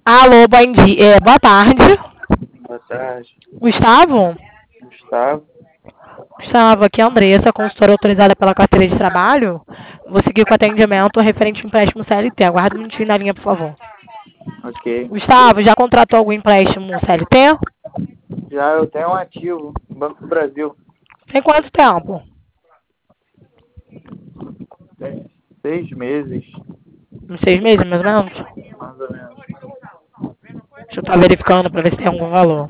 Alô, bom dia. Boa tarde. Boa tarde. Gustavo? Gustavo? Gustavo, aqui é a Andressa, consultora autorizada pela carteira de trabalho. Vou seguir com o atendimento referente ao empréstimo CLT. Aguarda um minutinho na linha, por favor. Ok. Gustavo, já contratou algum empréstimo CLT? Já eu tenho um ativo, Banco do Brasil. Tem quanto tempo? Tem 6 meses, Uns 6 meses, mais ou menos? mais ou menos. Deixa eu estar verificando para ver se tem algum valor.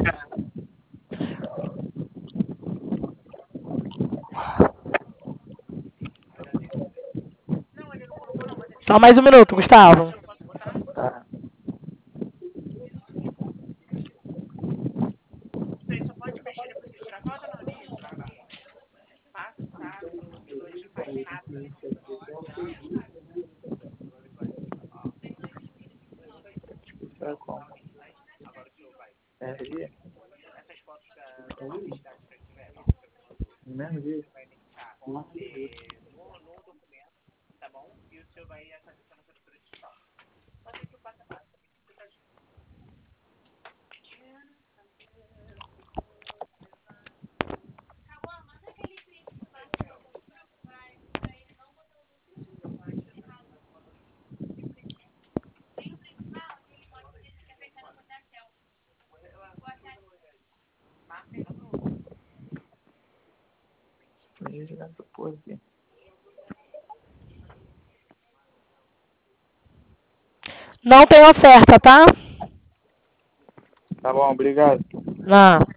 Só mais um minuto, Gustavo. Tá. Tá como? RG? No mesmo dia? Podia jogar essa porra aqui. Não tem oferta, tá? Tá bom, obrigado. Não.